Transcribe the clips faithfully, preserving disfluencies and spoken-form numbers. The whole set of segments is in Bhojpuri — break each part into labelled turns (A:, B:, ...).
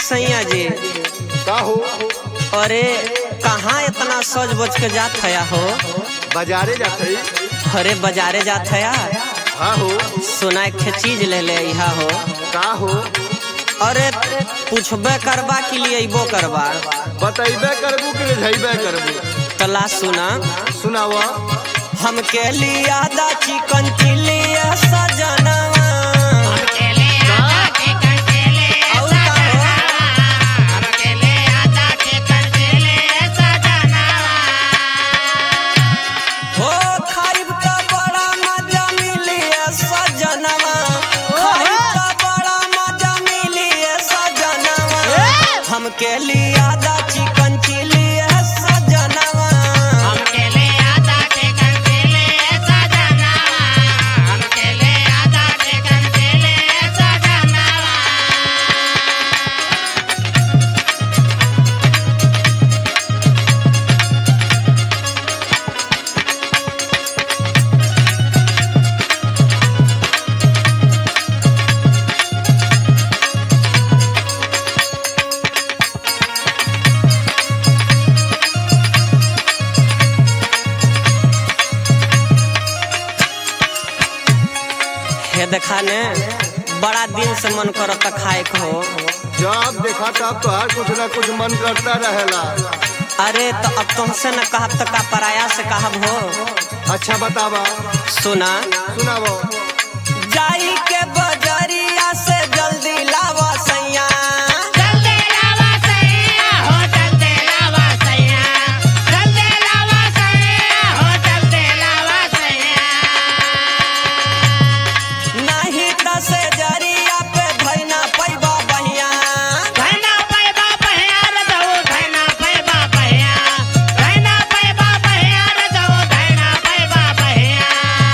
A: सैया जी
B: का हो?
A: अरे कहाँ इतना सज बज के जात है हो?
B: बाजारे जाते?
A: अरे बाजारे जात है।
B: हाँ हो।
A: सुना एक चीज ले ले यहाँ हो।
B: का हो?
A: अरे पूछबे करबा के लिए अबो करबा।
B: बतैबे करबू कि रिझैबे करबू?
A: तला सुना
B: सुनावा।
A: हमके लिया दा चिकन चिली सजनवा। हमके लिया दा चिकन चिली सजनवा।
C: हमके लिया दा चिकन चिली सजनवा। हमके लिया दा चिकन चिली सजनवा।
A: देखा ने बड़ा दिन से मन करता खाए को हो।
B: जब देखा तब तो हर कुछ ना कुछ मन करता रहेला।
A: अरे तो अब तुमसे न कहब तो का पराया से कहब हो।
B: अच्छा बतावा।
A: सुना
B: सुनावो।
A: जाई के बजरिया से जल्दी लावा सैया।
C: जल्दी लावा सैया हो जल्दी लावा सैया। जल्दी लावा सैया हो जल्दी लावा सैया।
A: नहीं त से जरिया पे धैना पैबा बहिया।
C: धैना पैबा बहिया रे जाओ धैना पैबा बहिया। धैना पैबा बहिया रे जाओ धैना पैबा बहिया।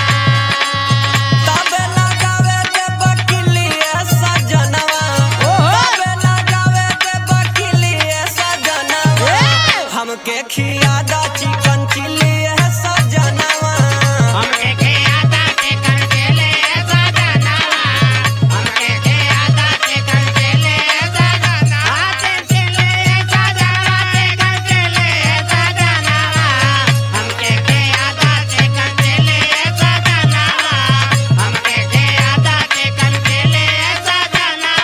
A: तब लगावे के बकिली सजनवा। तब लगावे के बकिली सजनवा। हमके खिया दा चिकन चिली सजनवा।
C: हमके खिया दा चिकन चिली सजनवा। हमके खिया दा चिकन चिली सजनवा। चिकन चिली सजनवा चिकन चिली सजनवा। हमके खिया दा चिकन चिली सजनवा। हमके खिया दा चिकन चिली सजनवा।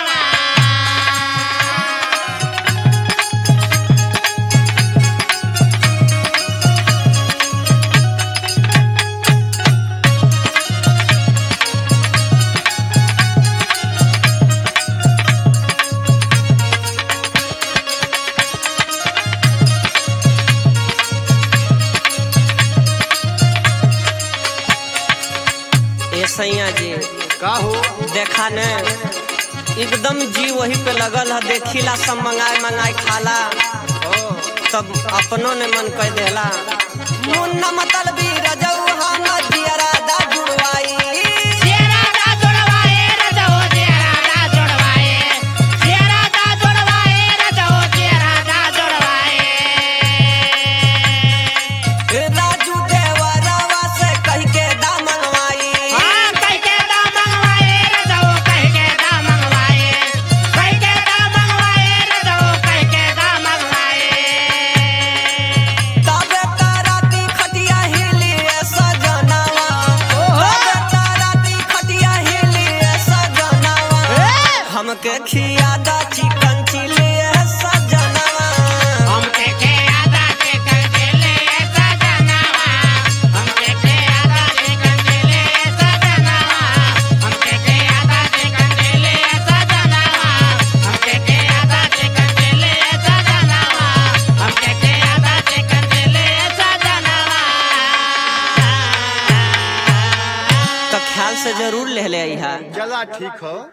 A: ए सैया जी
B: का हो?
A: देखा ने एकदम जी वही पे लगल है। देखिला सब मंगाए मंगाए खाला
B: हाँ।
A: तब अपनों ने मन कह देला। मुन्ना मतलबी रजऊ हम जियरा दा जुड़वाई।
C: जियरा दा जुड़वाए रे जाओ जियरा दा जुड़वाए। जियरा दा जुड़वाए रे जाओ जियरा दा जुड़वाए।
A: राजू देवरवा से कह के दा मंगवाई।
C: हाँ कह के दा मंगवाए रे जाओ कह के दा मंगवाए। कह के दा मंगवाए रे जाओ कह के दा मंगवाए।
A: तबे ताराती खटिया हिली सजनवा। तबे ताराती खटिया हिली सजनवा। हमके खिया दा चिकन चिली सजनवा।
C: हमके खिया दा चिकन चिली सजनवा। हमके खिया दा चिकन चिली सजनवा। हमके खिया दा चिकन चिली सजनवा। हमके खिया दा चिकन चिली सजनवा। हमके खिया दा चिकन चिली सजनवा।
A: तो ख्याल से जरूर ले ले आई है।
B: चला ठीक हो।